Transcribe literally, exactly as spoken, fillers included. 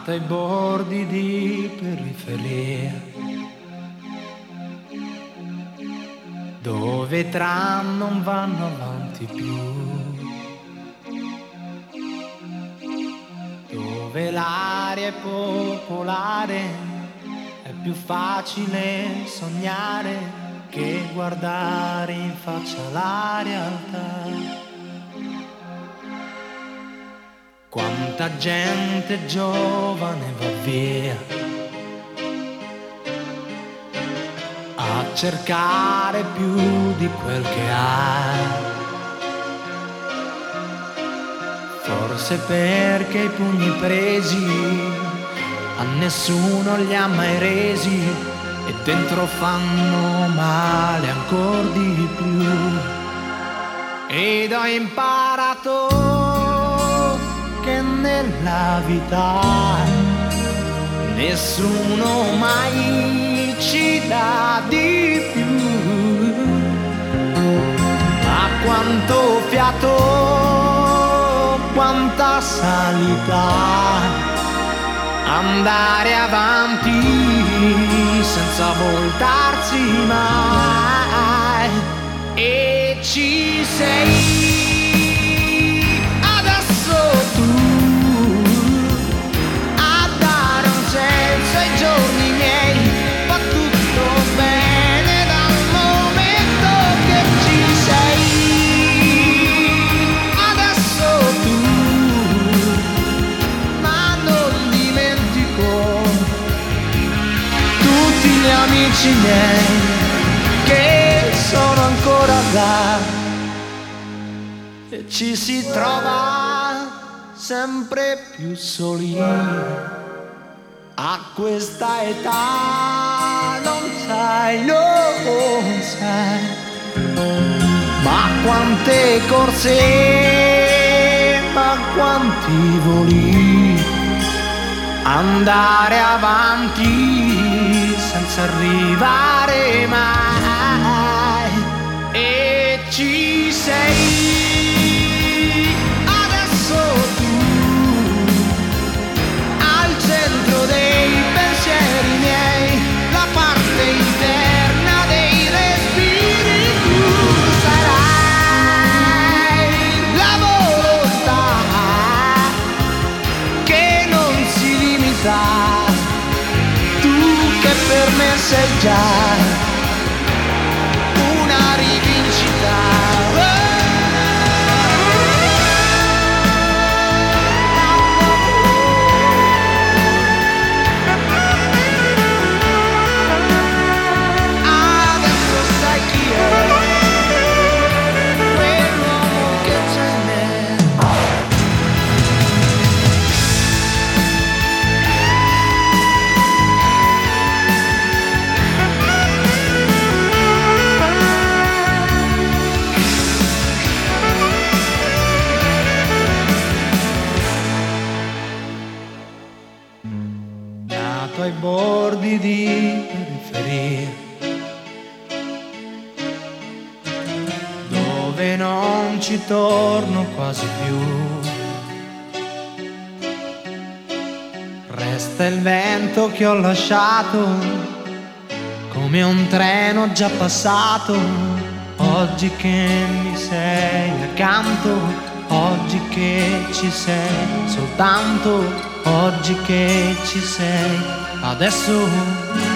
nato ai bordi di periferia, dove i tram non vanno avanti più, dove l'aria è popolare, è più facile sognare che guardare in faccia la realtà. Quanta gente giovane va via a cercare più di quel che ha, forse perché i pugni presi a nessuno li ha mai resi e dentro fanno male ancor di più. Ed ho imparato che nella vita nessuno mai ci dà di più. Ma quanto fiato, quanta salita, andare avanti senza voltarsi mai. E ci sei adesso tu a dare un senso ai giorni miei. Va tutto bene dal momento che ci sei adesso tu, ma non dimentico tutti gli amici miei che sono ancora là, e ci si trova sempre più soli. A questa età non sai, non sai, ma quante corse, ma quanti voli, andare avanti senza arrivare mai. E ci sei adesso tu al centro dei pensieri miei, la parte interna dei respiri. Tu sarai la volontà che non si limita, tu che per me sei già una rivincita. Adesso sai chi è quell'uomo che c'è in me. Nato ai bordi di periferia, dove non ci torno quasi più, resta il vento che ho lasciato come un treno già passato. Oggi che mi sei accanto, oggi che ci sei soltanto, oggi che ci sei adesso.